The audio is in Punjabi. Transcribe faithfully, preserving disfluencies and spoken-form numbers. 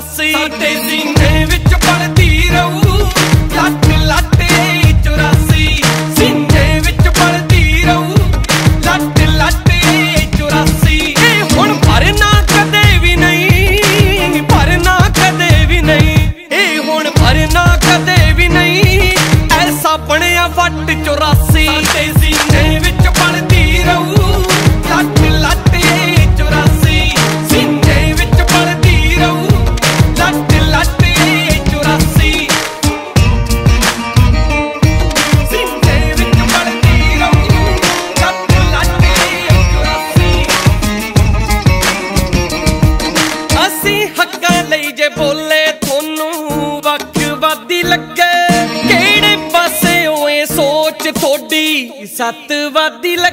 ਚੁਰਾਸੀ ਸਾਡੇ ਸੀਨੇ ਵਿੱਚ ਪਲਦੀ ਰਹੂ ਲੱਟ ਲੱਟ ਚੁਰਾਸੀ ਸੀਨੇ ਵਿੱਚ ਪਲਦੀ ਰਹੂ ਲੱਟ ਲੱਟ ਚੁਰਾਸੀ ਇਹ ਹੁਣ ਭਰਨਾ ਕਦੇ ਵੀ ਨਹੀਂ ਭਰਨਾ ਕਦੇ ਵੀ ਨਹੀਂ ਇਹ ਹੁਣ ਭਰਨਾ ਕਦੇ ਵੀ ਨਹੀਂ ਐਸਾ ਬਣਿਆ ਵੱਟ ਚੁਰਾਸੀ ਸਾਡੇ ਸੀਨੇ ਵਿੱਚ ਪਲਦੀ ਰਹੂ ਲੱਟ ਲੱਟ ਚੁਰਾਸੀ ਸੀਨੇ ਵਿੱਚ ਪਲਦੀ ਰਹੂ ਲੱਟ ਲੱਟ ਚੁਰਾਸੀ ਸੀਨੇ ਵਿੱਚ ਪਲਦੀ ਰਹੂ ਲੱਟ ਲੱਟ ਚੁਰਾਸੀ ਅਸੀਂ ਹੱਕਾਂ ਲਈ ਜੇ ਬੋਲੇ ਤੁਹਾਨੂੰ ਵੱਖਵਾਦੀ ਲੱਗੇ ਕਿਹੜੇ ਪਾਸੇ ਓਏ ਸੋਚ ਥੋਡੀ ਸੱਤਵਾਦੀ ਲੱਗੇ